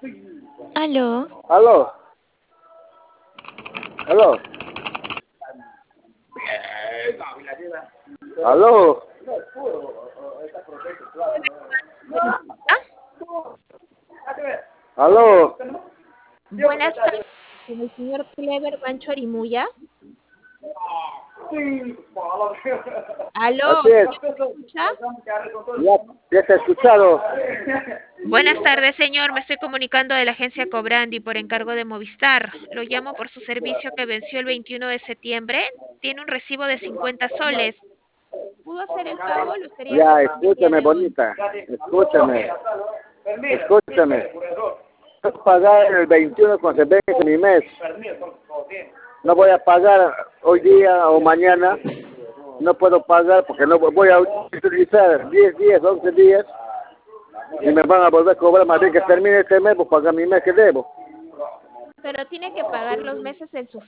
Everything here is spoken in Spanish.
Aló. Aló, aló, aló, aló. Buenas tardes, con el señor Clever Bancho Arimuya. Aló, Así es, ¿sí me escucha? ya se ha escuchado. Buenas tardes, señor. Me estoy comunicando de la agencia Cobrandi por encargo de Movistar. Lo llamo por su servicio que venció el 21 de septiembre. Tiene un recibo de 50 soles. ¿Pudo hacer el pago? Lo estaría Ya, recibiendo el día escúchame, de hoy. bonita, escúchame. Voy a pagar el 21 cuando se vence mi mes. No voy a pagar hoy día o mañana. No puedo pagar porque no voy a utilizar 10 días, 11 días y me van a volver a cobrar más bien que termine este mes, pues pagar mi mes que debo. Pero tiene que pagar los meses en su